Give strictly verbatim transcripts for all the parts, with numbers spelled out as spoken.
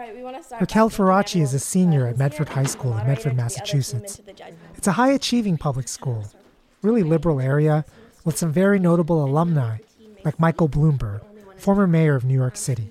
Raquel Faraci is a senior at Medford High School in Medford, Massachusetts. It's a high-achieving public school, really liberal area with some very notable alumni, like Michael Bloomberg, former mayor of New York City.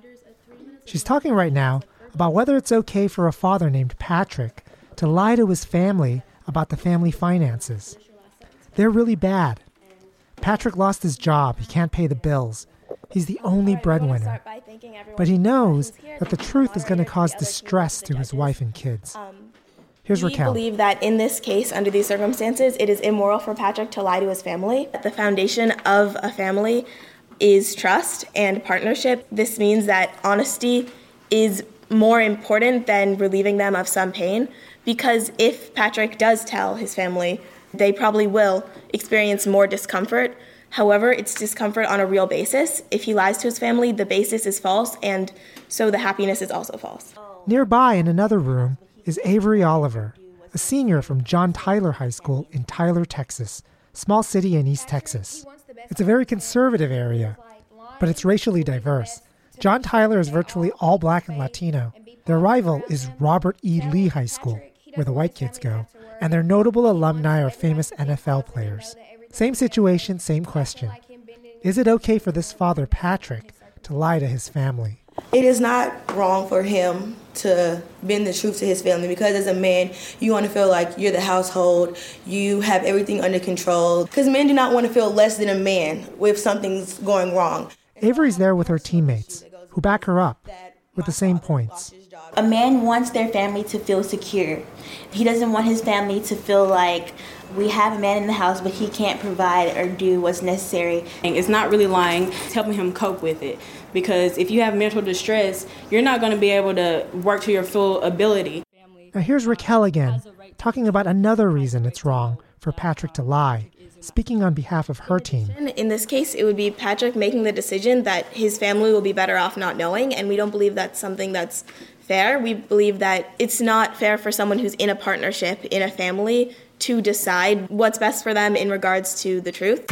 She's talking right now about whether it's okay for a father named Patrick to lie to his family about the family finances. They're really bad. Patrick lost his job. He can't pay the bills. He's the only breadwinner. But he knows that the truth is going to cause distress to his wife and kids. Here's Raquel. We believe that in this case, under these circumstances, it is immoral for Patrick to lie to his family. The foundation of a family is trust and partnership. This means that honesty is more important than relieving them of some pain, because if Patrick does tell his family, they probably will experience more discomfort. However, it's discomfort on a real basis. If he lies to his family, the basis is false, and so the happiness is also false. Nearby in another room is Avery Oliver, a senior from John Tyler High School in Tyler, Texas, small city in East Texas. It's a very conservative area, but it's racially diverse. John Tyler is virtually all black and Latino. Their rival is Robert E. Lee High School, where the white kids go, and their notable alumni are famous N F L players. Same situation, same question. Is it okay for this father, Patrick, to lie to his family? It is not wrong for him to bend the truth to his family, because as a man, you want to feel like you're the household, you have everything under control, because men do not want to feel less than a man if something's going wrong. Avery's there with her teammates, who back her up with the same points. A man wants their family to feel secure. He doesn't want his family to feel like we have a man in the house, but he can't provide or do what's necessary. It's not really lying, it's helping him cope with it. Because if you have mental distress, you're not going to be able to work to your full ability. Now here's Raquel again, talking about another reason it's wrong for Patrick to lie, speaking on behalf of her team. In this case, it would be Patrick making the decision that his family will be better off not knowing, and we don't believe that's something that's fair. We believe that it's not fair for someone who's in a partnership, in a family, to decide what's best for them in regards to the truth.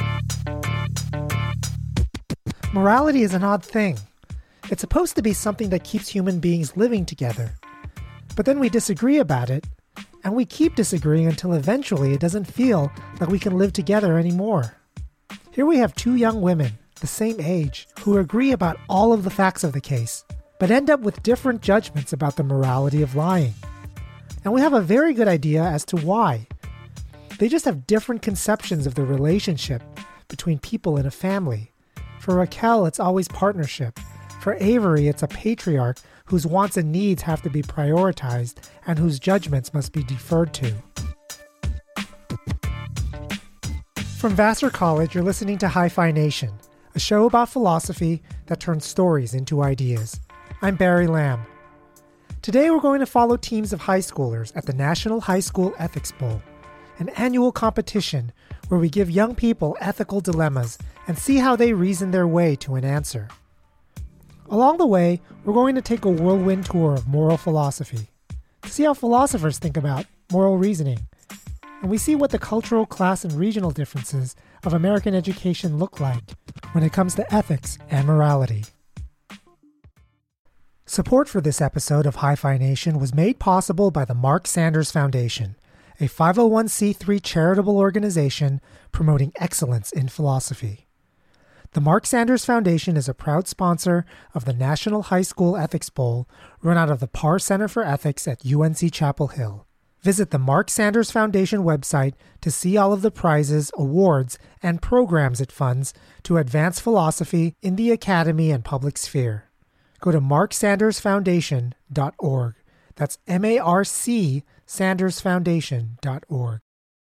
Morality is an odd thing. It's supposed to be something that keeps human beings living together. But then we disagree about it, and we keep disagreeing until eventually it doesn't feel like we can live together anymore. Here we have two young women, the same age, who agree about all of the facts of the case, but end up with different judgments about the morality of lying. And we have a very good idea as to why. They just have different conceptions of the relationship between people in a family. For Raquel, it's always partnership. For Avery, it's a patriarch whose wants and needs have to be prioritized and whose judgments must be deferred to. From Vassar College, you're listening to Hi-Fi Nation, a show about philosophy that turns stories into ideas. I'm Barry Lamb. Today we're going to follow teams of high schoolers at the National High School Ethics Bowl, an annual competition where we give young people ethical dilemmas and see how they reason their way to an answer. Along the way, we're going to take a whirlwind tour of moral philosophy to see how philosophers think about moral reasoning, and we see what the cultural, class, and regional differences of American education look like when it comes to ethics and morality. Support for this episode of Hi-Fi Nation was made possible by the Mark Sanders Foundation, a five oh one c three charitable organization promoting excellence in philosophy. The Mark Sanders Foundation is a proud sponsor of the National High School Ethics Bowl run out of the Parr Center for Ethics at U N C Chapel Hill. Visit the Mark Sanders Foundation website to see all of the prizes, awards, and programs it funds to advance philosophy in the academy and public sphere. Go to mark sanders foundation dot org. That's M A R C sanders foundation dot org.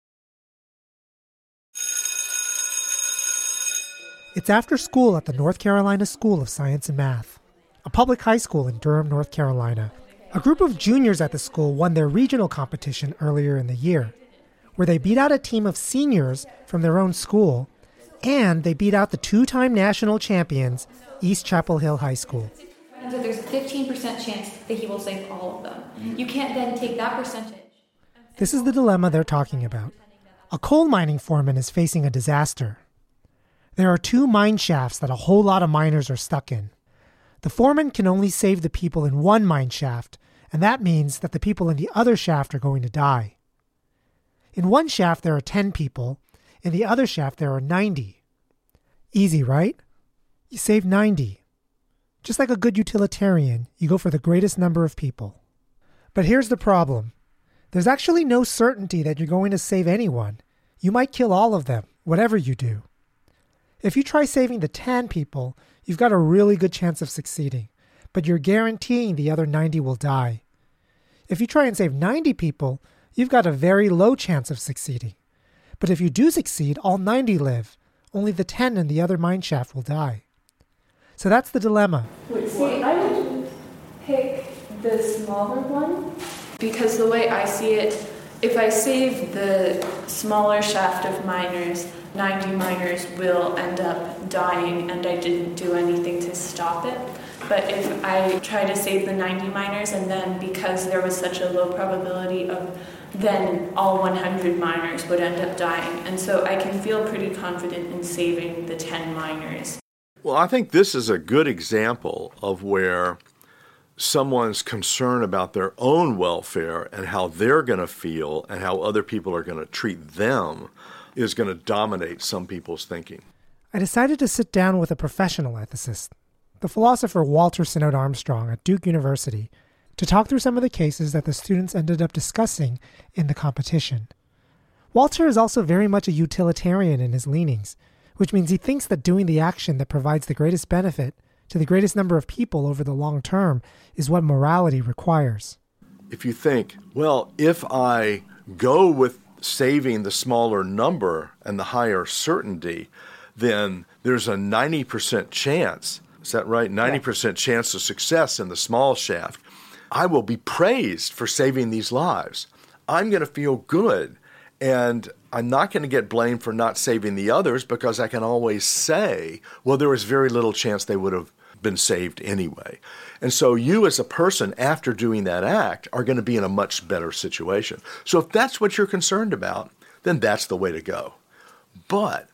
It's after school at the North Carolina School of Science and Math, a public high school in Durham, North Carolina. A group of juniors at the school won their regional competition earlier in the year, where they beat out a team of seniors from their own school, and they beat out the two-time national champions, East Chapel Hill High School. So there's a fifteen percent chance that he will save all of them. You can't then take that percentage. This is the dilemma they're talking about. A coal mining foreman is facing a disaster. There are two mine shafts that a whole lot of miners are stuck in. The foreman can only save the people in one mine shaft, and that means that the people in the other shaft are going to die. In one shaft there are ten people, in the other shaft there are ninety. Easy, right? You save ninety. Just like a good utilitarian, you go for the greatest number of people. But here's the problem. There's actually no certainty that you're going to save anyone. You might kill all of them, whatever you do. If you try saving the ten people, you've got a really good chance of succeeding, but you're guaranteeing the other ninety will die. If you try and save ninety people, you've got a very low chance of succeeding. But if you do succeed, all ninety live. Only the ten in the other mine shaft will die. So that's the dilemma. See, I would pick the smaller one because the way I see it, if I save the smaller shaft of miners, ninety miners will end up dying and I didn't do anything to stop it. But if I try to save the ninety miners and then because there was such a low probability of then all one hundred miners would end up dying. And so I can feel pretty confident in saving the ten miners. Well, I think this is a good example of where someone's concern about their own welfare and how they're going to feel and how other people are going to treat them is going to dominate some people's thinking. I decided to sit down with a professional ethicist, the philosopher Walter Sinnott Armstrong at Duke University, to talk through some of the cases that the students ended up discussing in the competition. Walter is also very much a utilitarian in his leanings, which means he thinks that doing the action that provides the greatest benefit to the greatest number of people over the long term is what morality requires. If you think, well, if I go with saving the smaller number and the higher certainty, then there's a ninety percent chance, is that right? ninety percent chance of success in the small shaft. I will be praised for saving these lives. I'm going to feel good. And I'm not going to get blamed for not saving the others because I can always say, well, there was very little chance they would have been saved anyway. And so you as a person, after doing that act, are going to be in a much better situation. So if that's what you're concerned about, then that's the way to go. But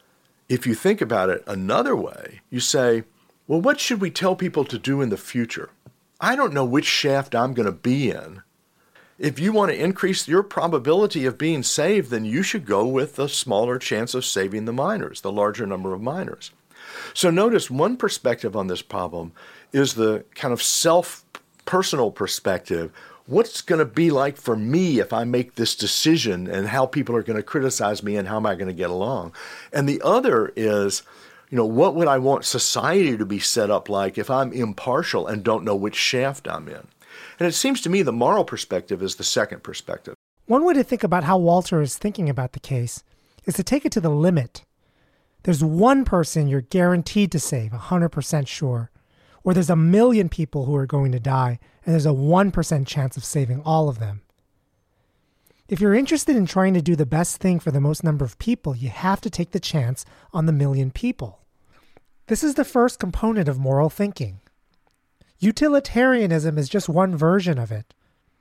if you think about it another way, you say, well, what should we tell people to do in the future? I don't know which shaft I'm going to be in. If you want to increase your probability of being saved, then you should go with the smaller chance of saving the miners, the larger number of miners. So notice one perspective on this problem is the kind of self-personal perspective. What's going to be like for me if I make this decision and how people are going to criticize me and how am I going to get along? And the other is, you know, what would I want society to be set up like if I'm impartial and don't know which shaft I'm in? And it seems to me the moral perspective is the second perspective. One way to think about how Walter is thinking about the case is to take it to the limit. There's one person you're guaranteed to save, one hundred percent sure. Or there's a million people who are going to die, and there's a one percent chance of saving all of them. If you're interested in trying to do the best thing for the most number of people, you have to take the chance on the million people. This is the first component of moral thinking. Utilitarianism is just one version of it.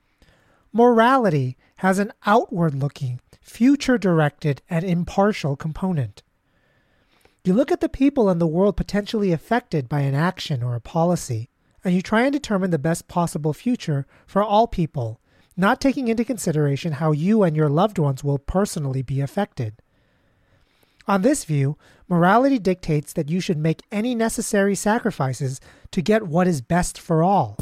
Morality has an outward-looking, future-directed, and impartial component. You look at the people in the world potentially affected by an action or a policy, and you try and determine the best possible future for all people, not taking into consideration how you and your loved ones will personally be affected. On this view, morality dictates that you should make any necessary sacrifices to get what is best for all.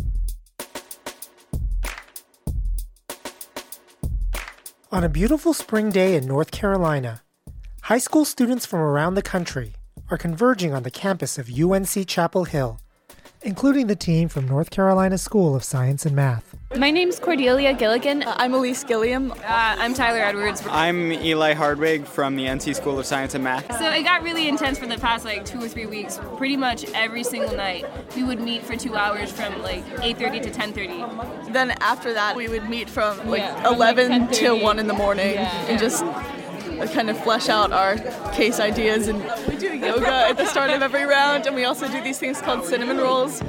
On a beautiful spring day in North Carolina, high school students from around the country are converging on the campus of U N C Chapel Hill, including the team from North Carolina School of Science and Math. My name's Cordelia Gilligan. Uh, I'm Elise Gilliam. Uh, I'm Tyler Edwards. I'm Eli Hardwig from the N C School of Science and Math. So it got really intense for the past like two or three weeks. Pretty much every single night we would meet for two hours from like eight thirty to ten thirty. Then after that we would meet from like yeah, from eleven like till one in the morning yeah. and just kind of flesh out our case ideas. And we do yoga at the start of every round, and we also do these things called cinnamon rolls.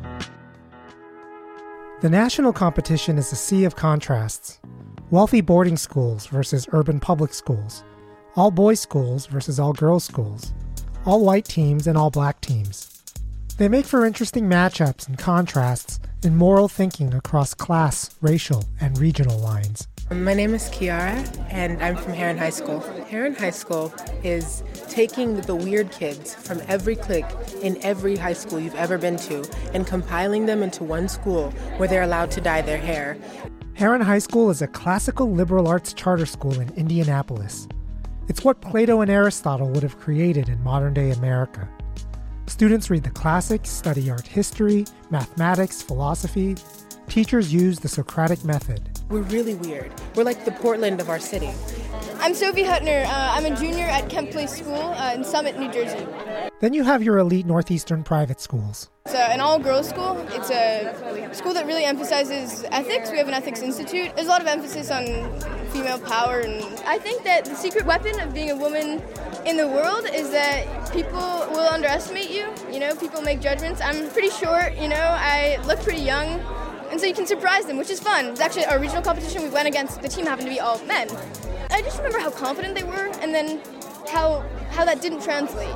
The national competition is a sea of contrasts. Wealthy boarding schools versus urban public schools. All boys schools versus all girls schools. All white teams and all black teams. They make for interesting matchups and contrasts in moral thinking across class, racial, and regional lines. My name is Kiara, and I'm from Heron High School. Heron High School is taking the weird kids from every clique in every high school you've ever been to and compiling them into one school where they're allowed to dye their hair. Heron High School is a classical liberal arts charter school in Indianapolis. It's what Plato and Aristotle would have created in modern-day America. Students read the classics, study art history, mathematics, philosophy. Teachers use the Socratic method. We're really weird. We're like the Portland of our city. I'm Sophie Hutner. Uh, I'm a junior at Kent Place School uh, in Summit, New Jersey. Then you have your elite Northeastern private schools. It's a, an all-girls school. It's a school that really emphasizes ethics. We have an ethics institute. There's a lot of emphasis on female power. And I think that the secret weapon of being a woman in the world is that people will underestimate you. You know, people make judgments. I'm pretty short, you know, I look pretty young. And so you can surprise them, which is fun. It's actually our regional competition. We went against, the team happened to be all men. I just remember how confident they were and then how how that didn't translate.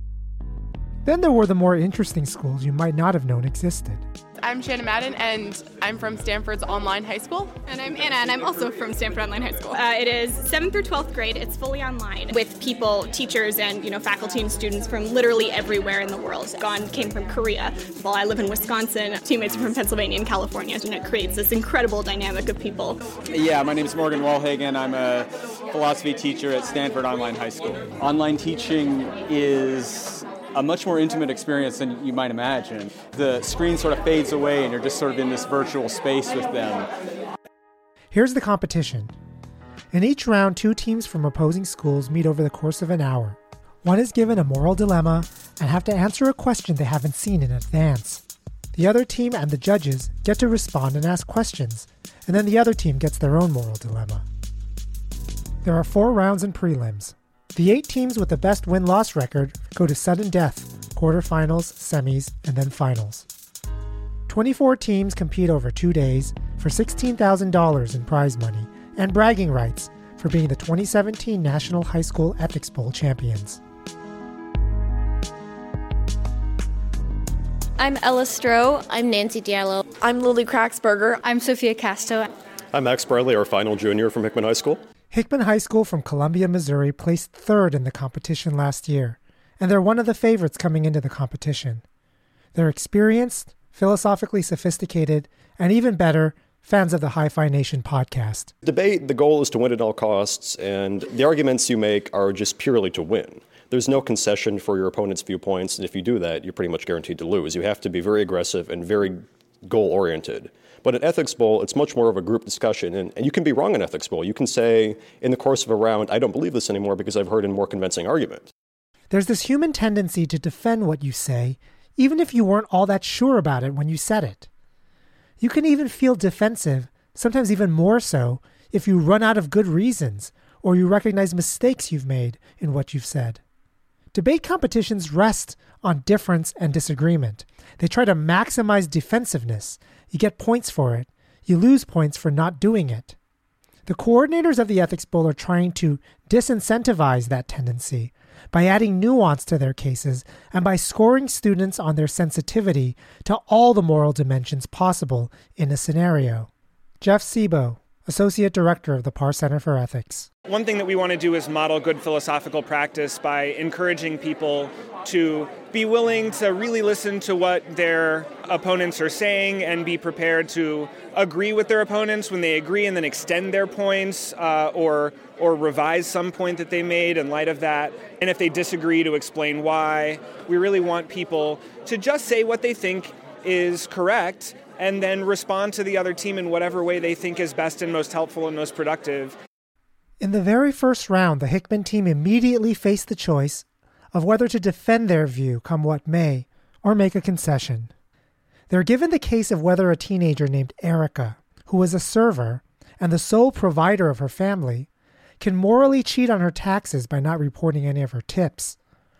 Then there were the more interesting schools you might not have known existed. I'm Shannon Madden, and I'm from Stanford's Online High School. And I'm Anna, and I'm also from Stanford Online High School. Uh, it is seventh through twelfth grade. It's fully online with people, teachers, and you know faculty and students from literally everywhere in the world. Gone came from Korea. While I live in Wisconsin, teammates are from Pennsylvania and California, and it creates this incredible dynamic of people. Yeah, my name is Morgan Walhagen. I'm a philosophy teacher at Stanford Online High School. Online teaching is a much more intimate experience than you might imagine. The screen sort of fades away and you're just sort of in this virtual space with them. Here's the competition. In each round, two teams from opposing schools meet over the course of an hour. One is given a moral dilemma and have to answer a question they haven't seen in advance. The other team and the judges get to respond and ask questions, and then the other team gets their own moral dilemma. There are four rounds and prelims. The eight teams with the best win-loss record go to sudden death, quarterfinals, semis, and then finals. twenty-four teams compete over two days for sixteen thousand dollars in prize money and bragging rights for being the twenty seventeen National High School Ethics Bowl champions. I'm Ella Stroh. I'm Nancy Diallo. I'm Lily Kraxberger. I'm Sophia Casto. I'm Max Bradley, our final junior from Hickman High School. Hickman High School from Columbia, Missouri placed third in the competition last year, and they're one of the favorites coming into the competition. They're experienced, philosophically sophisticated, and even better, fans of the Hi-Fi Nation podcast. Debate, the goal is to win at all costs, and the arguments you make are just purely to win. There's no concession for your opponent's viewpoints, and if you do that, you're pretty much guaranteed to lose. You have to be very aggressive and very goal-oriented. But at Ethics Bowl, it's much more of a group discussion, and, and you can be wrong in Ethics Bowl. You can say, in the course of a round, I don't believe this anymore because I've heard a more convincing argument. There's this human tendency to defend what you say, even if you weren't all that sure about it when you said it. You can even feel defensive, sometimes even more so, if you run out of good reasons, or you recognize mistakes you've made in what you've said. Debate competitions rest on difference and disagreement. They try to maximize defensiveness. You get points for it. You lose points for not doing it. The coordinators of the Ethics Bowl are trying to disincentivize that tendency by adding nuance to their cases and by scoring students on their sensitivity to all the moral dimensions possible in a scenario. Jeff Sebo, Associate Director of the Parr Center for Ethics. One thing that we want to do is model good philosophical practice by encouraging people to be willing to really listen to what their opponents are saying and be prepared to agree with their opponents when they agree and then extend their points uh, or or revise some point that they made in light of that. And if they disagree, to explain why. We really want people to just say what they think is correct and then respond to the other team in whatever way they think is best and most helpful and most productive. In the very first round, the Hickman team immediately faced the choice of whether to defend their view come what may, or make a concession. They're given the case of whether a teenager named Erica, who was a server and the sole provider of her family, can morally cheat on her taxes by not reporting any of her tips.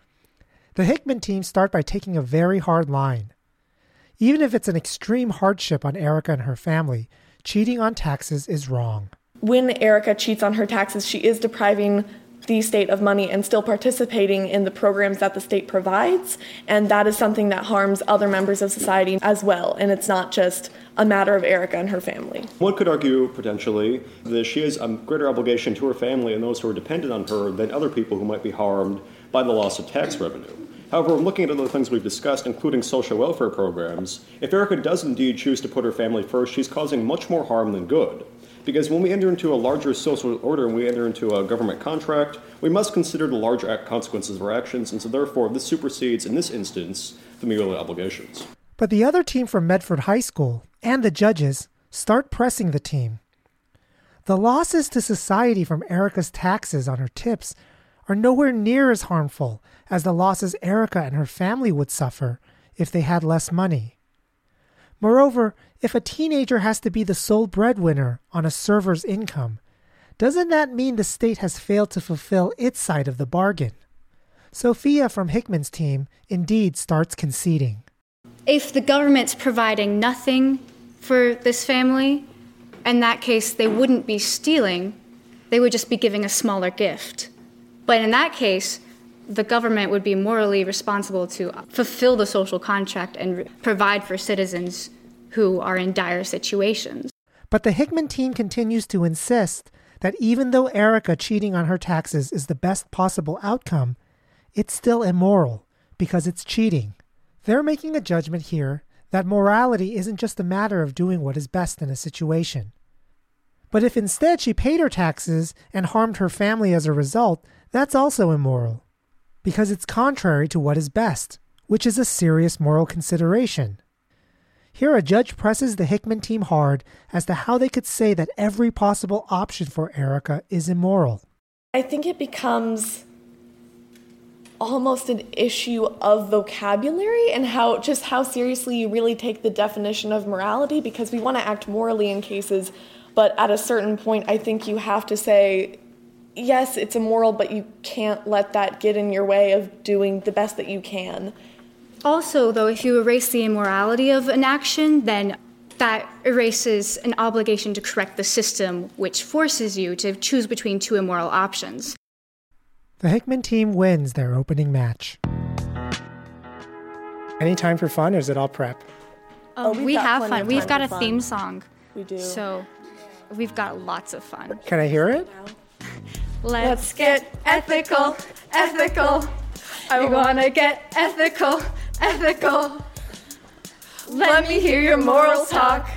The Hickman team start by taking a very hard line. Even if it's an extreme hardship on Erica and her family, cheating on taxes is wrong. When Erica cheats on her taxes, she is depriving the state of money and still participating in the programs that the state provides. And that is something that harms other members of society as well. And it's not just a matter of Erica and her family. One could argue, potentially, that she has a greater obligation to her family and those who are dependent on her than other people who might be harmed by the loss of tax revenue. However, when looking at other things we've discussed, including social welfare programs, if Erica does indeed choose to put her family first, she's causing much more harm than good. Because when we enter into a larger social order and we enter into a government contract, we must consider the larger consequences of our actions, and so therefore this supersedes, in this instance, the merely obligations. But the other team from Medford High School and the judges start pressing the team. The losses to society from Erica's taxes on her tips are nowhere near as harmful as the losses Erica and her family would suffer if they had less money. Moreover, if a teenager has to be the sole breadwinner on a server's income, doesn't that mean the state has failed to fulfill its side of the bargain? Sophia from Hickman's team indeed starts conceding. If the government's providing nothing for this family, in that case they wouldn't be stealing, they would just be giving a smaller gift. But in that case, the government would be morally responsible to fulfill the social contract and re- provide for citizens who are in dire situations. But the Hickman team continues to insist that even though Erica cheating on her taxes is the best possible outcome, it's still immoral because it's cheating. They're making a judgment here that morality isn't just a matter of doing what is best in a situation. But if instead she paid her taxes and harmed her family as a result, that's also immoral, because it's contrary to what is best, which is a serious moral consideration. Here a judge presses the Hickman team hard as to how they could say that every possible option for Erica is immoral. I think it becomes almost an issue of vocabulary and how just how seriously you really take the definition of morality, because we want to act morally in cases, but at a certain point I think you have to say, yes, it's immoral, but you can't let that get in your way of doing the best that you can. Also, though, if you erase the immorality of an action, then that erases an obligation to correct the system, which forces you to choose between two immoral options. The Hickman team wins their opening match. Any time for fun, or is it all prep? Um, Oh, we've we got have plenty fun. of We've time got for a fun. theme song. We do. So we've got lots of fun. Can I hear it? Let's get ethical, ethical. I want to get ethical, ethical. Let me hear your morals talk.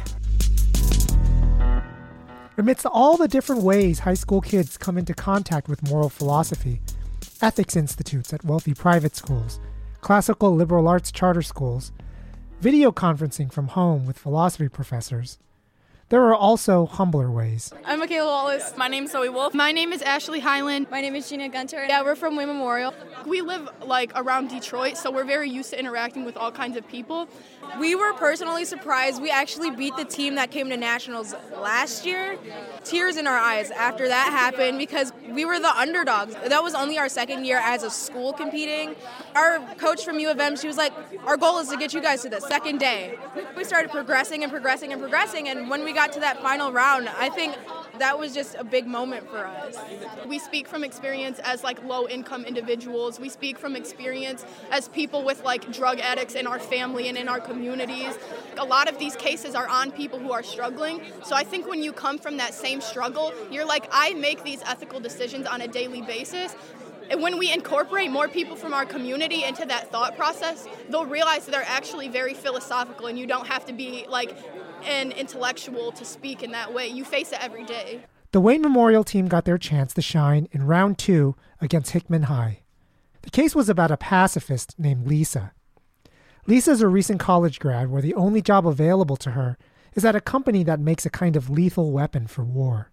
Amidst all the different ways high school kids come into contact with moral philosophy, ethics institutes at wealthy private schools, classical liberal arts charter schools, video conferencing from home with philosophy professors, there are also humbler ways. I'm Michaela Wallace. My name is Zoe Wolf. My name is Ashley Highland. My name is Gina Gunter. Yeah, we're from Wayne Memorial. We live like around Detroit, so we're very used to interacting with all kinds of people. We were personally surprised. We actually beat the team that came to nationals last year. Tears in our eyes after that happened because we were the underdogs. That was only our second year as a school competing. Our coach from U of M, she was like, our goal is to get you guys to the second day. We started progressing and progressing and progressing, and when we got to that final round, I think that was just a big moment for us. We speak from experience as like low-income individuals. We speak from experience as people with like drug addicts in our family and in our communities. A lot of these cases are on people who are struggling. So I think when you come from that same struggle, you're like, I make these ethical decisions on a daily basis. And when we incorporate more people from our community into that thought process, they'll realize that they're actually very philosophical, and you don't have to be like an intellectual to speak in that way. You face it every day. The Wayne Memorial team got their chance to shine in round two against Hickman High. The case was about a pacifist named Lisa. Lisa's a recent college grad where the only job available to her is at a company that makes a kind of lethal weapon for war.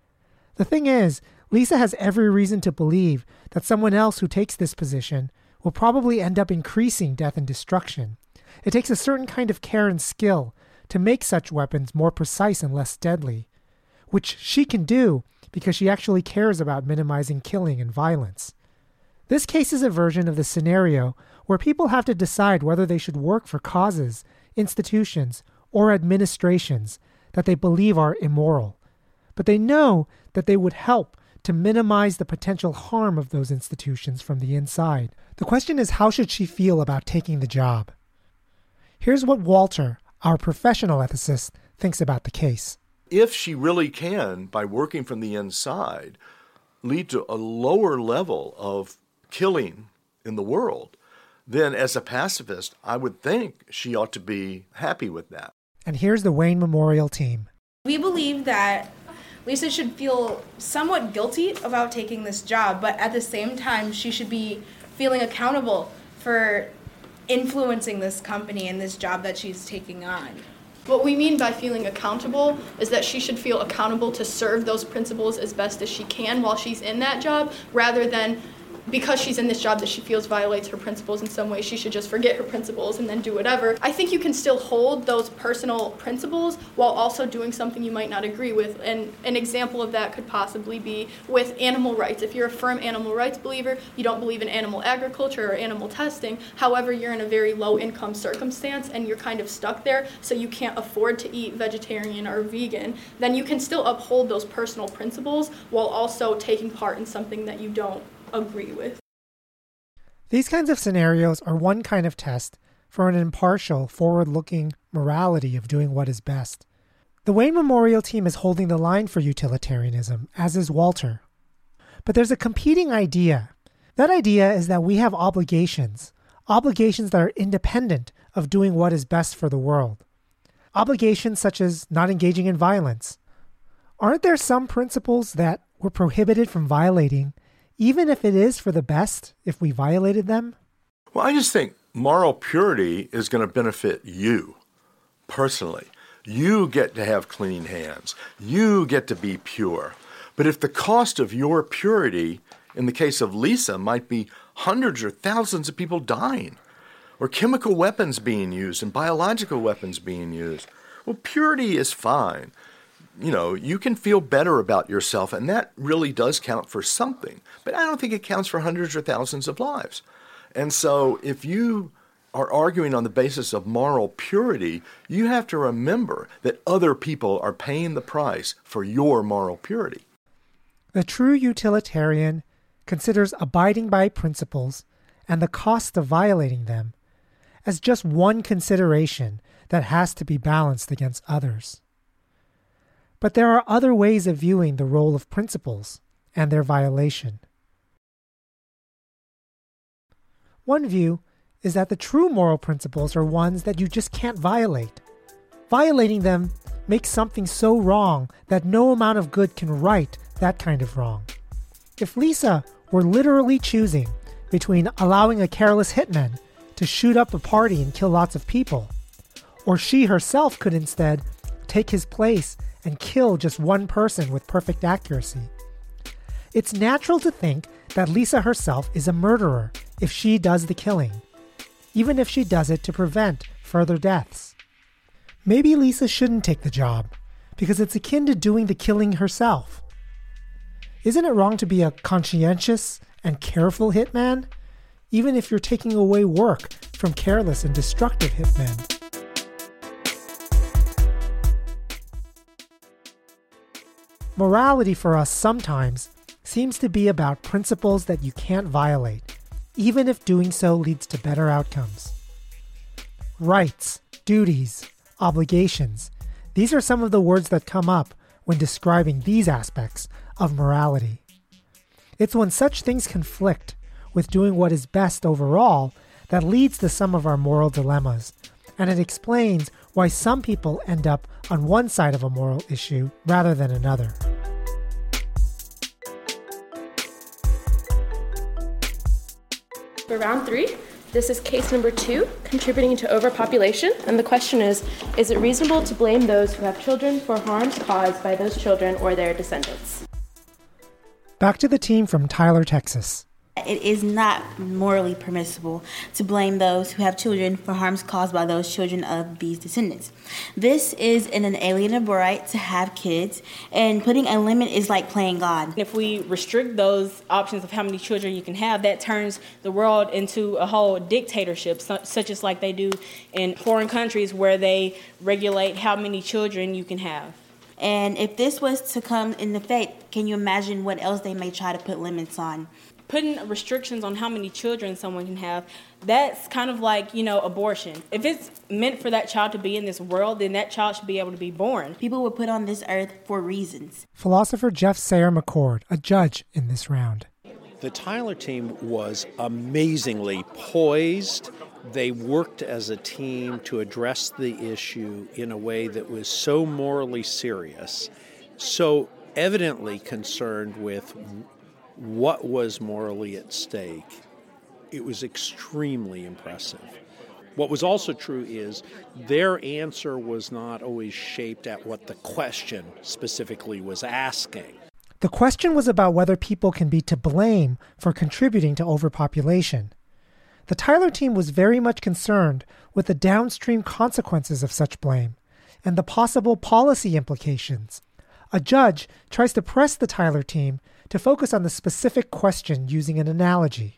The thing is, Lisa has every reason to believe that someone else who takes this position will probably end up increasing death and destruction. It takes a certain kind of care and skill to make such weapons more precise and less deadly, which she can do because she actually cares about minimizing killing and violence. This case is a version of the scenario where people have to decide whether they should work for causes, institutions, or administrations that they believe are immoral, but they know that they would help to minimize the potential harm of those institutions from the inside. The question is, how should she feel about taking the job? Here's what Walter, our professional ethicist, thinks about the case. If she really can, by working from the inside, lead to a lower level of killing in the world, then as a pacifist, I would think she ought to be happy with that. And here's the Wayne Memorial team. We believe that Lisa should feel somewhat guilty about taking this job, but at the same time, she should be feeling accountable for influencing this company and this job that she's taking on. What we mean by feeling accountable is that she should feel accountable to serve those principles as best as she can while she's in that job, rather than because she's in this job that she feels violates her principles in some way, she should just forget her principles and then do whatever. I think you can still hold those personal principles while also doing something you might not agree with. And an example of that could possibly be with animal rights. If you're a firm animal rights believer, you don't believe in animal agriculture or animal testing, however, you're in a very low income circumstance and you're kind of stuck there, so you can't afford to eat vegetarian or vegan, then you can still uphold those personal principles while also taking part in something that you don't agree with. These kinds of scenarios are one kind of test for an impartial, forward-looking morality of doing what is best. The Wayne Memorial team is holding the line for utilitarianism, as is Walter. But there's a competing idea. That idea is that we have obligations, obligations that are independent of doing what is best for the world. Obligations such as not engaging in violence. Aren't there some principles that we're prohibited from violating, even if it is for the best, if we violated them? Well, I just think moral purity is going to benefit you personally. You get to have clean hands. You get to be pure. But if the cost of your purity, in the case of Lisa, might be hundreds or thousands of people dying, or chemical weapons being used and biological weapons being used, well, purity is fine. You know, you can feel better about yourself, and that really does count for something. But I don't think it counts for hundreds or thousands of lives. And so if you are arguing on the basis of moral purity, you have to remember that other people are paying the price for your moral purity. The true utilitarian considers abiding by principles and the cost of violating them as just one consideration that has to be balanced against others. But there are other ways of viewing the role of principles and their violation. One view is that the true moral principles are ones that you just can't violate. Violating them makes something so wrong that no amount of good can right that kind of wrong. If Lisa were literally choosing between allowing a careless hitman to shoot up a party and kill lots of people, or she herself could instead take his place and kill just one person with perfect accuracy, it's natural to think that Lisa herself is a murderer if she does the killing, even if she does it to prevent further deaths. Maybe Lisa shouldn't take the job, because it's akin to doing the killing herself. Isn't it wrong to be a conscientious and careful hitman, even if you're taking away work from careless and destructive hitmen? Morality for us sometimes seems to be about principles that you can't violate, even if doing so leads to better outcomes. Rights, duties, obligations, these are some of the words that come up when describing these aspects of morality. It's when such things conflict with doing what is best overall that leads to some of our moral dilemmas, and it explains why some people end up on one side of a moral issue rather than another. For round three, this is case number two, contributing to overpopulation, and the question is, is it reasonable to blame those who have children for harms caused by those children or their descendants? Back to the team from Tyler, Texas. It is not morally permissible to blame those who have children for harms caused by those children of these descendants. This is an inalienable right to have kids, and putting a limit is like playing God. If we restrict those options of how many children you can have, that turns the world into a whole dictatorship, such as like they do in foreign countries where they regulate how many children you can have. And if this was to come in effect, can you imagine what else they may try to put limits on? Putting restrictions on how many children someone can have, that's kind of like, you know, abortion. If it's meant for that child to be in this world, then that child should be able to be born. People were put on this earth for reasons. Philosopher Jeff Sayer McCord, a judge in this round. The Tyler team was amazingly poised. They worked as a team to address the issue in a way that was so morally serious, so evidently concerned with what was morally at stake. It was extremely impressive. What was also true is their answer was not always shaped at what the question specifically was asking. The question was about whether people can be to blame for contributing to overpopulation. The Tyler team was very much concerned with the downstream consequences of such blame and the possible policy implications. A judge tries to press the Tyler team to focus on the specific question using an analogy.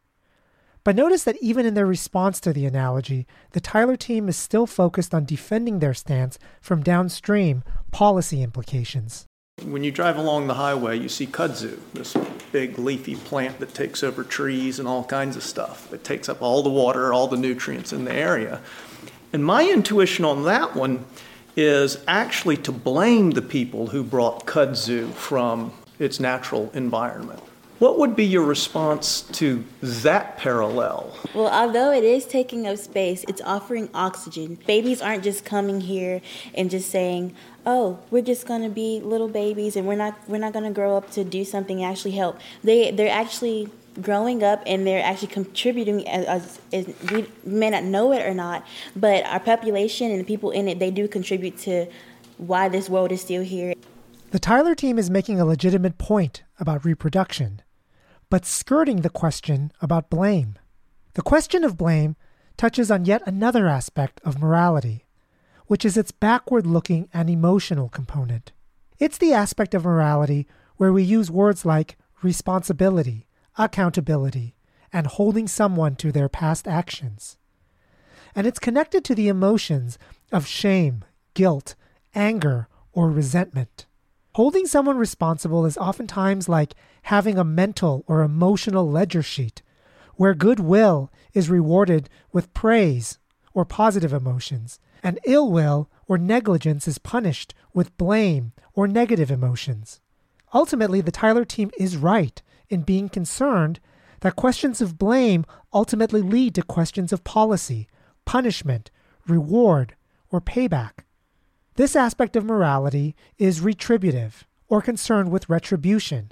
But notice that even in their response to the analogy, the Tyler team is still focused on defending their stance from downstream policy implications. When you drive along the highway, you see kudzu, this big leafy plant that takes over trees and all kinds of stuff. It takes up all the water, all the nutrients in the area. And my intuition on that one is actually to blame the people who brought kudzu from its natural environment. What would be your response to that parallel? Well, although it is taking up space, it's offering oxygen. Babies aren't just coming here and just saying, oh, we're just going to be little babies and we're not we're not going to grow up to do something and actually help. They, they're actually growing up and they're actually contributing, as, as, as we may not know it or not, but our population and the people in it, they do contribute to why this world is still here. The Tyler team is making a legitimate point about reproduction, but skirting the question about blame. The question of blame touches on yet another aspect of morality, which is its backward-looking and emotional component. It's the aspect of morality where we use words like responsibility, accountability, and holding someone to their past actions. And it's connected to the emotions of shame, guilt, anger, or resentment. Holding someone responsible is oftentimes like having a mental or emotional ledger sheet, where goodwill is rewarded with praise or positive emotions, and ill will or negligence is punished with blame or negative emotions. Ultimately, the Tyler team is right in being concerned that questions of blame ultimately lead to questions of policy, punishment, reward, or payback. This aspect of morality is retributive, or concerned with retribution.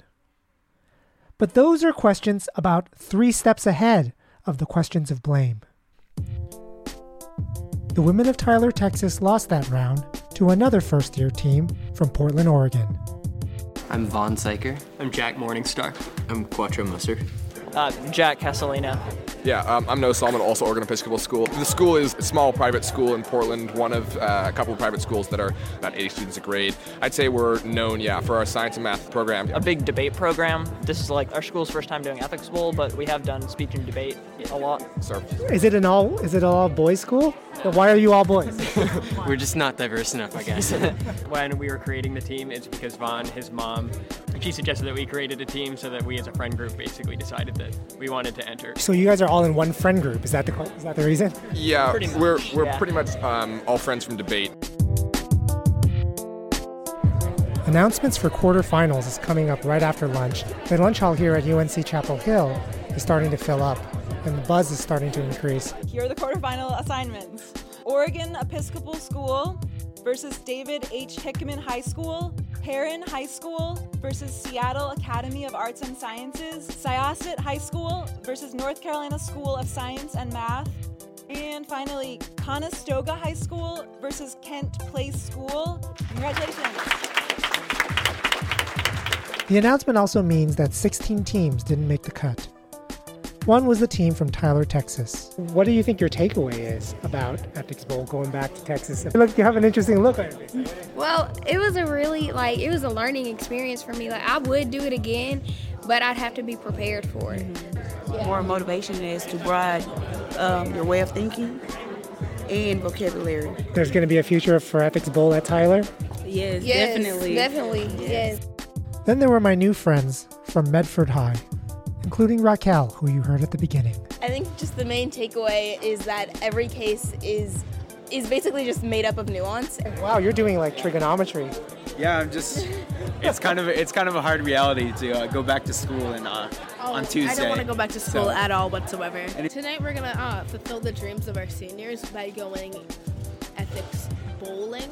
But those are questions about three steps ahead of the questions of blame. The women of Tyler, Texas lost that round to another first-year team from Portland, Oregon. I'm Vaughn Syker. I'm Jack Morningstar. I'm Quattro Musser. Uh, Jack Castellina. Yeah, um, I'm Noah Solomon, also Oregon Episcopal School. The school is a small private school in Portland, one of uh, a couple of private schools that are about eighty students a grade. I'd say we're known, yeah, for our science and math program. A big debate program. This is like our school's first time doing Ethics Bowl, but we have done speech and debate a lot. So, is it an all is it an all boys school? Why are you all boys? We're just not diverse enough, I guess. When we were creating the team, it's because Vaughn, his mom, she suggested that we created a team so that we as a friend group basically decided that we wanted to enter. So you guys are all in one friend group. Is that the is that the reason? Yeah, we're we're yeah. pretty much um, all friends from debate. Announcements for quarterfinals is coming up right after lunch. The lunch hall here at U N C Chapel Hill is starting to fill up, and the buzz is starting to increase. Here are the quarterfinal assignments. Oregon Episcopal School versus David H. Hickman High School. Heron High School versus Seattle Academy of Arts and Sciences. Syosset High School versus North Carolina School of Science and Math. And finally, Conestoga High School versus Kent Place School. Congratulations. The announcement also means that sixteen teams didn't make the cut. One was the team from Tyler, Texas. What do you think your takeaway is about Ethics Bowl going back to Texas? Look, you have an interesting look on your face. Well, it was a really, like, it was a learning experience for me. Like, I would do it again, but I'd have to be prepared for it. Mm-hmm. Yeah. More motivation is to broaden um, your way of thinking and vocabulary. There's going to be a future for Ethics Bowl at Tyler? Yes, Yes, definitely. definitely, yes. Then there were my new friends from Medford High, including Raquel, who you heard at the beginning. I think just the main takeaway is that every case is is basically just made up of nuance. Wow, you're doing like trigonometry. Yeah, I'm just. It's kind of it's kind of a hard reality to uh, go back to school and uh, Oh, on Tuesday. I don't want to go back to school So- at all whatsoever. And- Tonight we're gonna uh, fulfill the dreams of our seniors by going ethics bowling.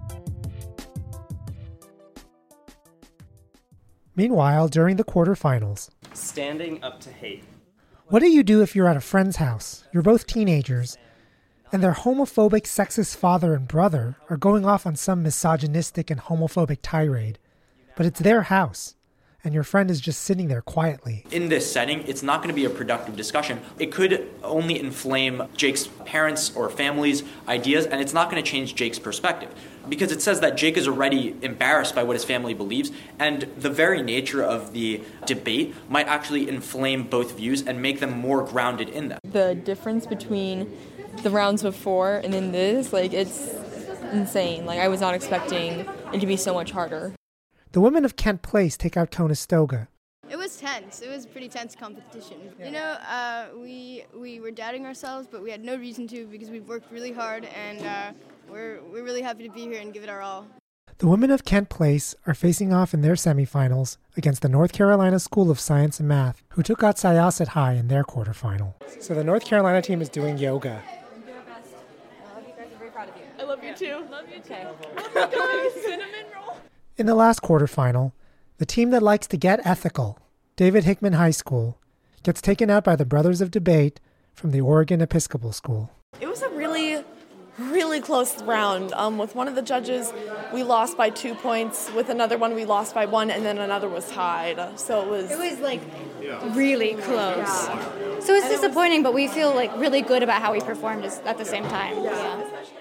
Meanwhile, during the quarterfinals, Standing up to hate. what do you do if you're at a friend's house, you're both teenagers, and their homophobic, sexist father and brother are going off on some misogynistic and homophobic tirade, but it's their house, and your friend is just sitting there quietly? In this setting, it's not going to be a productive discussion. It could only inflame Jake's parents' or family's ideas, and it's not going to change Jake's perspective. Because it says that Jake is already embarrassed by what his family believes, and the very nature of the debate might actually inflame both views and make them more grounded in them. The difference between the rounds before and then this, like, it's insane. Like, I was not expecting it to be so much harder. The women of Kent Place take out Conestoga. It was tense. It was a pretty tense competition. You know, uh, we we were doubting ourselves, but we had no reason to because we've worked really hard, and uh, we're we're really happy to be here and give it our all. The women of Kent Place are facing off in their semifinals against the North Carolina School of Science and Math, who took out Syosset High in their quarterfinal. So the North Carolina team is doing yoga. I love you too. Love you too. Cinnamon roll. In the last quarterfinal, the team that likes to get ethical, David Hickman High School, gets taken out by the Brothers of Debate from the Oregon Episcopal School. It was a really, really close round. Um, with one of the judges, we lost by two points. With another one, we lost by one, and then another was tied. So it was... It was, like, really close. So it's disappointing, but we feel, like, really good about how we performed at the same time. Yeah.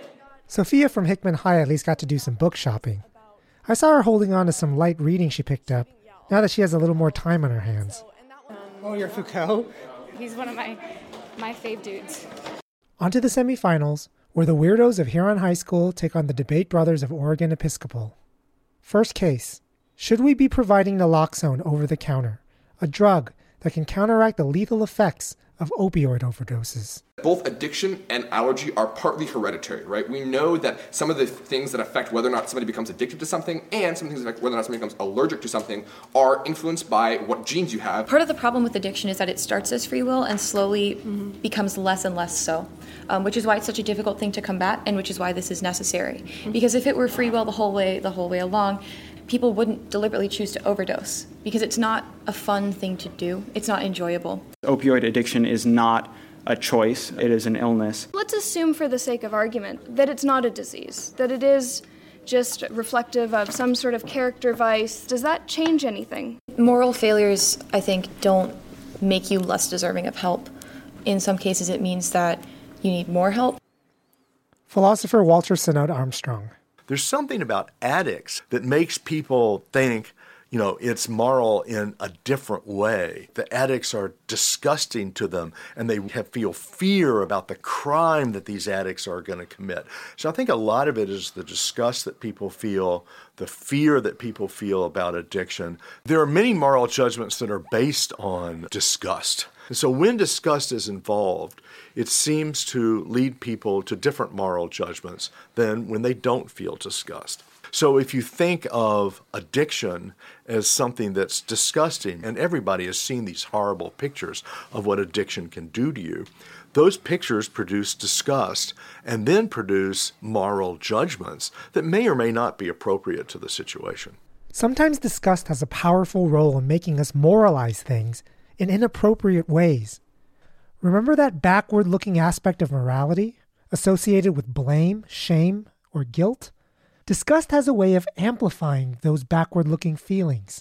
Sophia from Hickman High at least got to do some book shopping. I saw her holding on to some light reading she picked up, now that she has a little more time on her hands. Oh, you're Foucault? He's one of my, my fave dudes. On to the semifinals, where the weirdos of Huron High School take on the Debate Brothers of Oregon Episcopal. First case, should we be providing naloxone over the counter, a drug that can counteract the lethal effects of opioid overdoses? Both addiction and allergy are partly hereditary, right? We know that some of the things that affect whether or not somebody becomes addicted to something and some things that affect whether or not somebody becomes allergic to something are influenced by what genes you have. Part of the problem with addiction is that it starts as free will and slowly mm-hmm. becomes less and less so, um, which is why it's such a difficult thing to combat and which is why this is necessary. Mm-hmm. Because if it were free will the whole way, the whole way along, people wouldn't deliberately choose to overdose because it's not a fun thing to do. It's not enjoyable. Opioid addiction is not a choice. It is an illness. Let's assume for the sake of argument that it's not a disease, that it is just reflective of some sort of character vice. Does that change anything? Moral failures, I think, don't make you less deserving of help. In some cases, it means that you need more help. Philosopher Walter Sinnott Armstrong. There's something about addicts that makes people think, you know, it's moral in a different way. The addicts are disgusting to them, and they have, feel fear about the crime that these addicts are going to commit. So I think a lot of it is the disgust that people feel, the fear that people feel about addiction. There are many moral judgments that are based on disgust. And so when disgust is involved, it seems to lead people to different moral judgments than when they don't feel disgust. So if you think of addiction as something that's disgusting, and everybody has seen these horrible pictures of what addiction can do to you, those pictures produce disgust and then produce moral judgments that may or may not be appropriate to the situation. Sometimes disgust has a powerful role in making us moralize things in inappropriate ways. Remember that backward-looking aspect of morality associated with blame, shame, or guilt? Disgust has a way of amplifying those backward-looking feelings,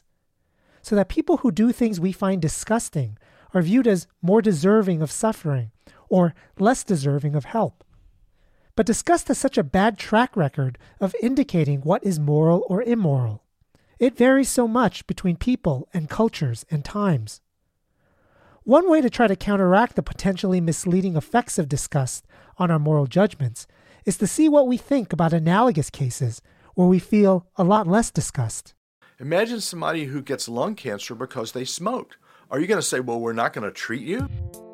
so that people who do things we find disgusting are viewed as more deserving of suffering or less deserving of help. But disgust has such a bad track record of indicating what is moral or immoral. It varies so much between people and cultures and times. One way to try to counteract the potentially misleading effects of disgust on our moral judgments is to see what we think about analogous cases where we feel a lot less disgust. Imagine somebody who gets lung cancer because they smoked. Are you going to say, well, we're not going to treat you?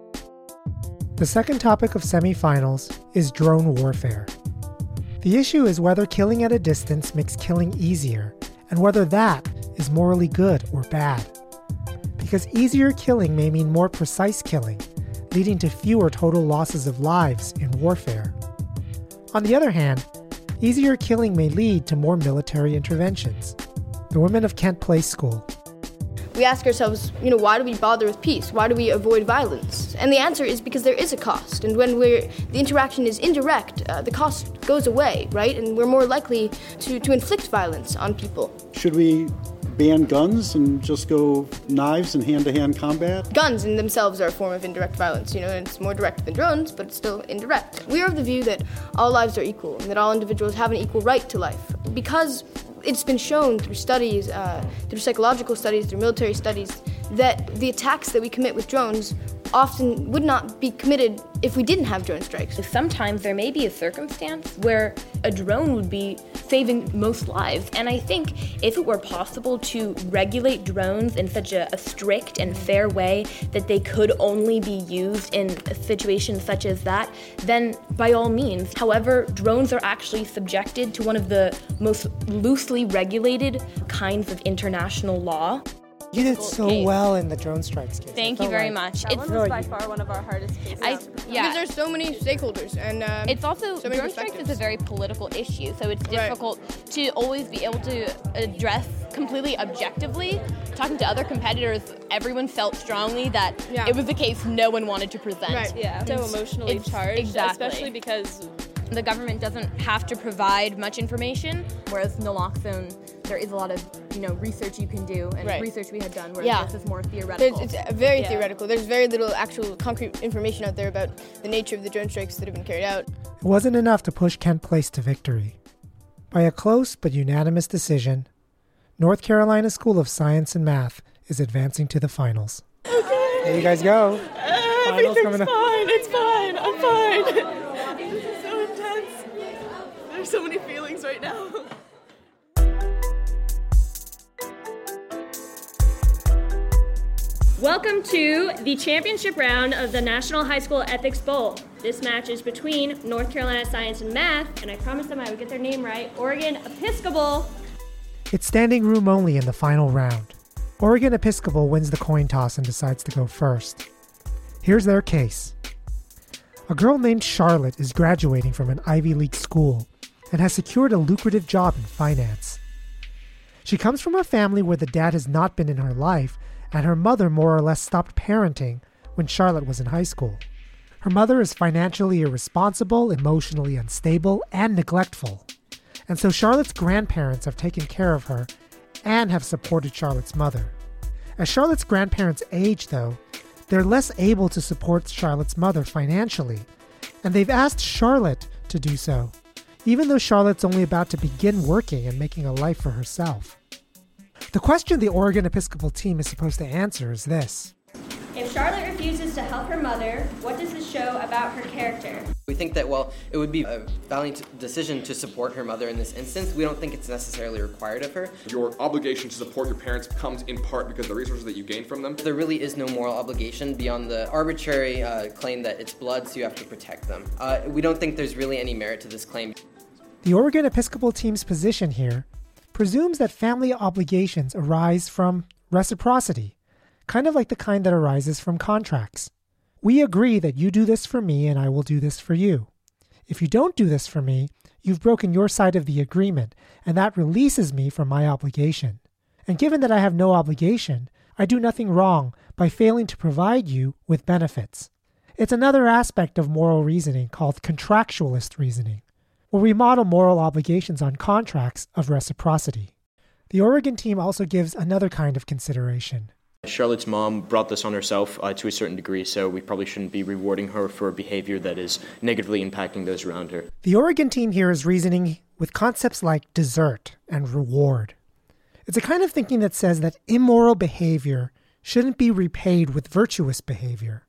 The second topic of semifinals is drone warfare. The issue is whether killing at a distance makes killing easier, and whether that is morally good or bad. Because easier killing may mean more precise killing, leading to fewer total losses of lives in warfare. On the other hand, easier killing may lead to more military interventions. The women of Kent Place School. We ask ourselves, you know, why do we bother with peace? Why do we avoid violence? And the answer is because there is a cost. And when we're, the interaction is indirect, uh, the cost goes away, right? And we're more likely to, to inflict violence on people. Should we ban guns and just go knives and hand-to-hand combat? Guns in themselves are a form of indirect violence, you know, and it's more direct than drones, but it's still indirect. We are of the view that all lives are equal and that all individuals have an equal right to life. Because it's been shown through studies, uh, through psychological studies, through military studies, that the attacks that we commit with drones often would not be committed if we didn't have drone strikes. Sometimes there may be a circumstance where a drone would be saving most lives, and I think if it were possible to regulate drones in such a, a strict and fair way that they could only be used in situations such as that, then by all means. However, drones are actually subjected to one of the most loosely regulated kinds of international law. You did so case. well in the drone strikes case. Thank you very like much. That it's one was really by far one of our hardest cases. I, yeah. Because there's so many stakeholders, and um, it's also so drone strikes is a very political issue, so it's difficult right. to always be able to address completely objectively. Talking to other competitors, everyone felt strongly that yeah. it was a case no one wanted to present. Right. Yeah, so emotionally it's, charged, exactly. especially because the government doesn't have to provide much information, whereas naloxone, there is a lot of, you know, research you can do, and right. research we had done, whereas yeah. this is more theoretical. There's, it's very yeah. theoretical. There's very little actual concrete information out there about the nature of the drone strikes that have been carried out. It wasn't enough to push Kent Place to victory. By a close but unanimous decision, North Carolina School of Science and Math is advancing to the finals. Okay. There you guys go. Uh, everything's fine. It's fine. I'm fine. So intense. There's so many feelings right now. Welcome to the championship round of the National High School Ethics Bowl. This match is between North Carolina Science and Math, and I promised them I would get their name right, Oregon Episcopal. It's standing room only in the final round. Oregon Episcopal wins the coin toss and decides to go first. Here's their case. A girl named Charlotte is graduating from an Ivy League school and has secured a lucrative job in finance. She comes from a family where the dad has not been in her life, and her mother more or less stopped parenting when Charlotte was in high school. Her mother is financially irresponsible, emotionally unstable, and neglectful. And so Charlotte's grandparents have taken care of her and have supported Charlotte's mother. As Charlotte's grandparents age, though, they're less able to support Charlotte's mother financially, and they've asked Charlotte to do so, even though Charlotte's only about to begin working and making a life for herself. The question the Oregon Episcopal team is supposed to answer is this. If Charlotte refuses to help her mother, what does this show about her character? We think that, well, it would be a valiant decision to support her mother in this instance. We don't think it's necessarily required of her. Your obligation to support your parents comes in part because of the resources that you gain from them. There really is no moral obligation beyond the arbitrary uh, claim that it's blood, so you have to protect them. Uh, we don't think there's really any merit to this claim. The Oregon Episcopal team's position here presumes that family obligations arise from reciprocity, kind of like the kind that arises from contracts. We agree that you do this for me and I will do this for you. If you don't do this for me, you've broken your side of the agreement, and that releases me from my obligation. And given that I have no obligation, I do nothing wrong by failing to provide you with benefits. It's another aspect of moral reasoning called contractualist reasoning, where we model moral obligations on contracts of reciprocity. The Oregon team also gives another kind of consideration. Charlotte's mom brought this on herself uh, to a certain degree, so we probably shouldn't be rewarding her for a behavior that is negatively impacting those around her. The Oregon team here is reasoning with concepts like desert and reward. It's a kind of thinking that says that immoral behavior shouldn't be repaid with virtuous behavior.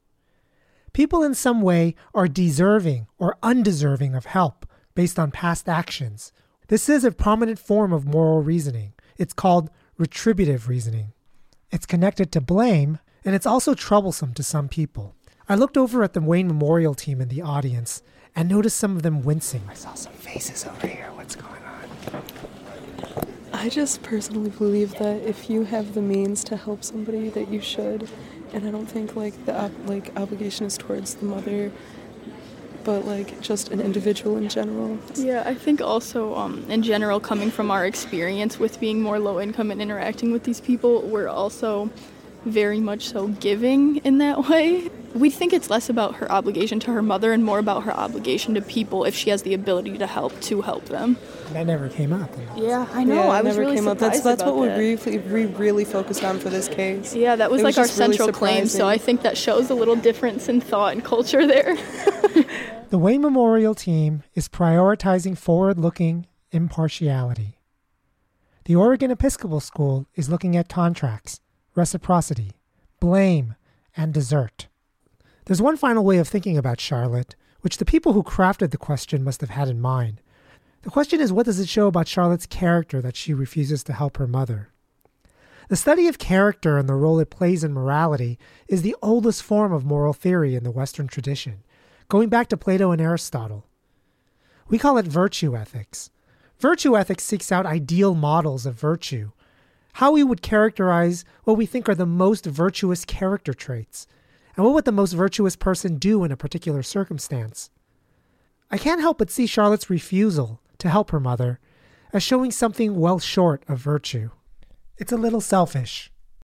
People in some way are deserving or undeserving of help based on past actions. This is a prominent form of moral reasoning. It's called retributive reasoning. It's connected to blame, and it's also troublesome to some people. I looked over at the Wayne Memorial team in the audience and noticed some of them wincing. I saw some faces over here. What's going on? I just personally believe that if you have the means to help somebody, that you should. And I don't think like the ob- like obligation is towards the mother, but like just an individual in general. Yeah, I think also um, in general, coming from our experience with being more low income and interacting with these people, we're also very much so giving in that way. We think it's less about her obligation to her mother and more about her obligation to people if she has the ability to help, to help them. That never came up. Yeah, I know. Yeah, I was never really came up. surprised That's that's about what that. we really, we really focused on for this case. Yeah, that was It like our just really central claim, so I surprising. think that shows a little difference in thought and culture there. The Wayne Memorial team is prioritizing forward-looking impartiality. The Oregon Episcopal School is looking at contracts, reciprocity, blame, and desert. There's one final way of thinking about Charlotte, which the people who crafted the question must have had in mind. The question is, what does it show about Charlotte's character that she refuses to help her mother? The study of character and the role it plays in morality is the oldest form of moral theory in the Western tradition, going back to Plato and Aristotle. We call it virtue ethics. Virtue ethics seeks out ideal models of virtue, how we would characterize what we think are the most virtuous character traits, and what would the most virtuous person do in a particular circumstance. I can't help but see Charlotte's refusal to help her mother as showing something well short of virtue. It's a little selfish.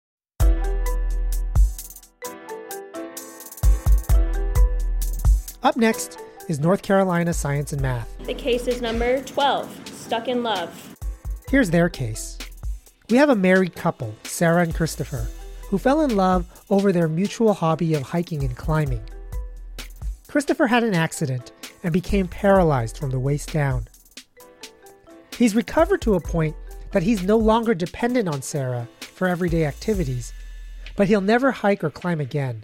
Up next is North Carolina Science and Math. The case is number twelve, Stuck in Love. Here's their case. We have a married couple, Sarah and Christopher, who fell in love over their mutual hobby of hiking and climbing. Christopher had an accident and became paralyzed from the waist down. He's recovered to a point that he's no longer dependent on Sarah for everyday activities, but he'll never hike or climb again.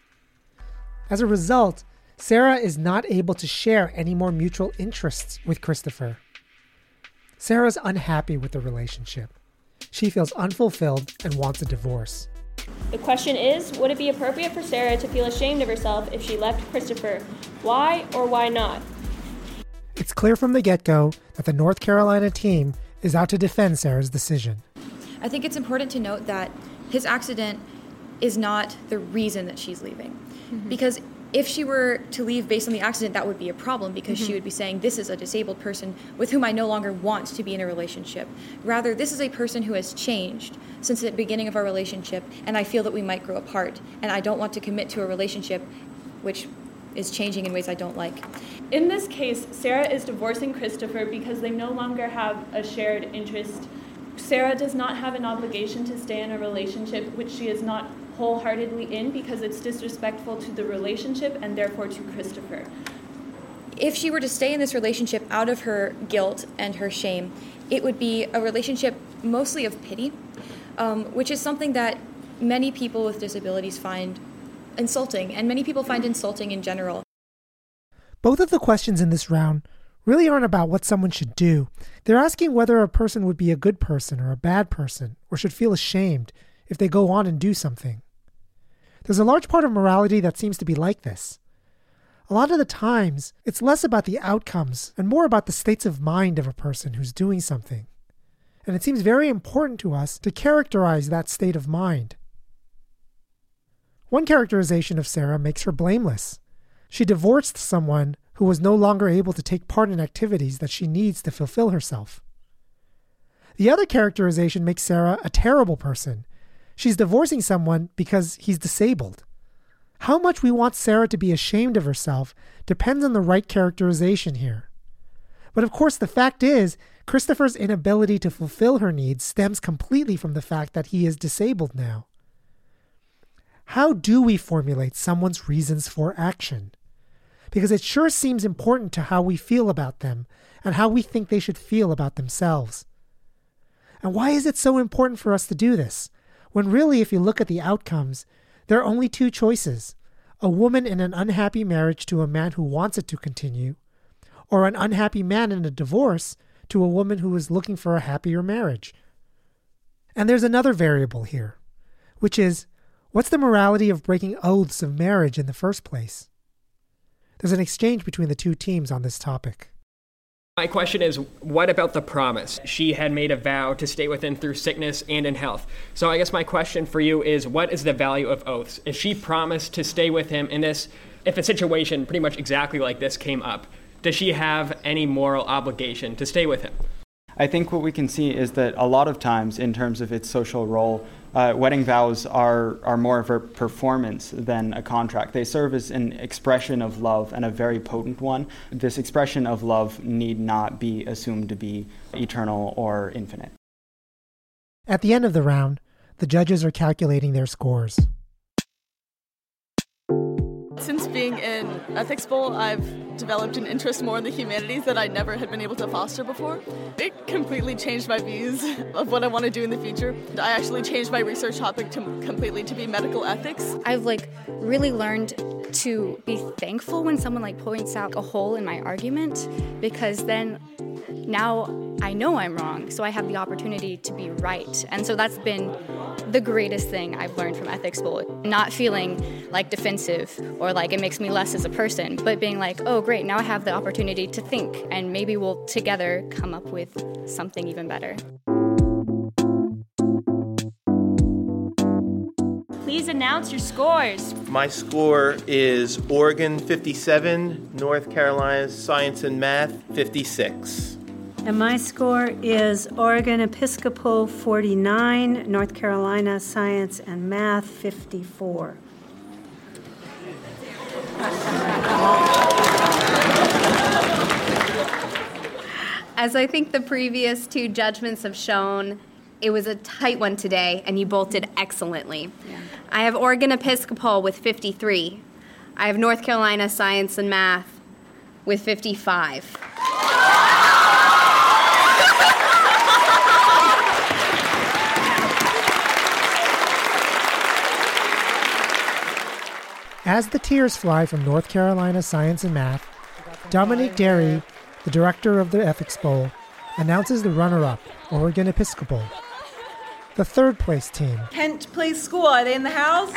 As a result, Sarah is not able to share any more mutual interests with Christopher. Sarah's unhappy with the relationship. She feels unfulfilled and wants a divorce. The question is, would it be appropriate for Sarah to feel ashamed of herself if she left Christopher? Why or why not? It's clear from the get-go that the North Carolina team is out to defend Sarah's decision. I think it's important to note that his accident is not the reason that she's leaving. Mm-hmm. Because if she were to leave based on the accident, that would be a problem because mm-hmm. she would be saying, this is a disabled person with whom I no longer want to be in a relationship. Rather, this is a person who has changed since the beginning of our relationship, and I feel that we might grow apart, and I don't want to commit to a relationship which is changing in ways I don't like. In this case, Sarah is divorcing Christopher because they no longer have a shared interest. Sarah does not have an obligation to stay in a relationship which she is not wholeheartedly in because it's disrespectful to the relationship and therefore to Christopher. If she were to stay in this relationship out of her guilt and her shame, it would be a relationship mostly of pity, um, which is something that many people with disabilities find insulting, and many people find insulting in general. Both of the questions in this round really aren't about what someone should do. They're asking whether a person would be a good person or a bad person, or should feel ashamed if they go on and do something. There's a large part of morality that seems to be like this. A lot of the times, it's less about the outcomes and more about the states of mind of a person who's doing something. And it seems very important to us to characterize that state of mind. One characterization of Sarah makes her blameless. She divorced someone who was no longer able to take part in activities that she needs to fulfill herself. The other characterization makes Sarah a terrible person. She's divorcing someone because he's disabled. How much we want Sarah to be ashamed of herself depends on the right characterization here. But of course, the fact is, Christopher's inability to fulfill her needs stems completely from the fact that he is disabled now. How do we formulate someone's reasons for action? Because it sure seems important to how we feel about them and how we think they should feel about themselves. And why is it so important for us to do this, when really, if you look at the outcomes, there are only two choices: a woman in an unhappy marriage to a man who wants it to continue, or an unhappy man in a divorce to a woman who is looking for a happier marriage. And there's another variable here, which is, what's the morality of breaking oaths of marriage in the first place? There's an exchange between the two teams on this topic. My question is, what about the promise? She had made a vow to stay with him through sickness and in health. So I guess my question for you is, what is the value of oaths? If she promised to stay with him in this, if a situation pretty much exactly like this came up, does she have any moral obligation to stay with him? I think what we can see is that a lot of times, in terms of its social role, uh, wedding vows are, are more of a performance than a contract. They serve as an expression of love, and a very potent one. This expression of love need not be assumed to be eternal or infinite. At the end of the round, the judges are calculating their scores. Since being in Ethics Bowl, I've developed an interest more in the humanities that I never had been able to foster before. It completely changed my views of what I want to do in the future. I actually changed my research topic to completely to be medical ethics. I've like really learned to be thankful when someone like points out a hole in my argument, because then now I know I'm wrong, so I have the opportunity to be right. And so that's been the greatest thing I've learned from Ethics Bowl. Not feeling like defensive or like it makes me less as a person, but being like, oh great, now I have the opportunity to think, and maybe we'll together come up with something even better. Please announce your scores. My score is Oregon fifty-seven, North Carolina Science and Math fifty-six. And my score is Oregon Episcopal forty-nine, North Carolina Science and Math fifty-four. As I think the previous two judgments have shown, it was a tight one today, and you both did excellently. Yeah. I have Oregon Episcopal with fifty-three. I have North Carolina Science and Math with fifty-five. As the tears fly from North Carolina Science and Math, Dominique Derry, the director of the Ethics Bowl, announces the runner-up, Oregon Episcopal. The third place team, Kent Place School, are they in the house?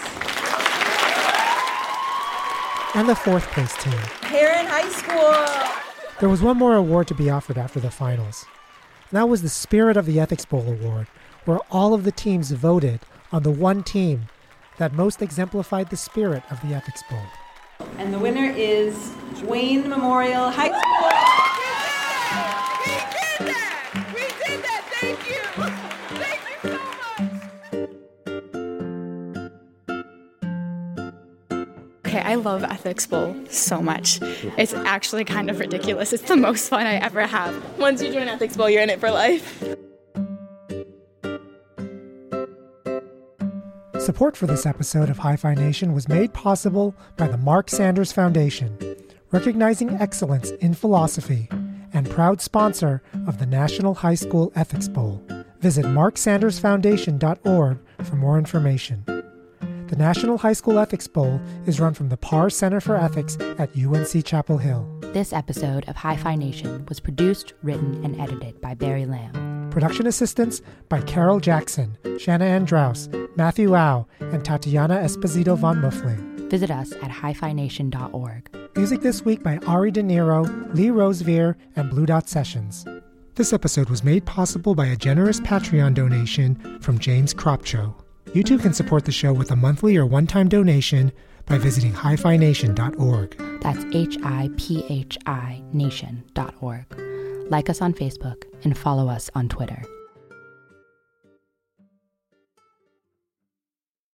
And the fourth place team, Heron High School. There was one more award to be offered after the finals. And that was the Spirit of the Ethics Bowl Award, where all of the teams voted on the one team that most exemplified the spirit of the Ethics Bowl. And the winner is Wayne Memorial High School. We did that! We did that! Thank you! Thank you so much! Okay, I love Ethics Bowl so much. It's actually kind of ridiculous. It's the most fun I ever have. Once you join Ethics Bowl, you're in it for life. Support for this episode of Hi-Fi Nation was made possible by the Mark Sanders Foundation, recognizing excellence in philosophy, and proud sponsor of the National High School Ethics Bowl. Visit mark sanders foundation dot org for more information. The National High School Ethics Bowl is run from the Parr Center for Ethics at U N C Chapel Hill. This episode of Hi-Fi Nation was produced, written, and edited by Barry Lamb. Production assistance by Carol Jackson, Shanna Andraus, Matthew Au, and Tatiana Esposito von Muffling. Visit us at hi fi nation dot org. Music this week by Ari De Niro, Lee Rosevear, and Blue Dot Sessions. This episode was made possible by a generous Patreon donation from James Cropcho. You too can support the show with a monthly or one-time donation by visiting hi fi nation dot org. That's H I P H I nation dot org. Like us on Facebook and follow us on Twitter.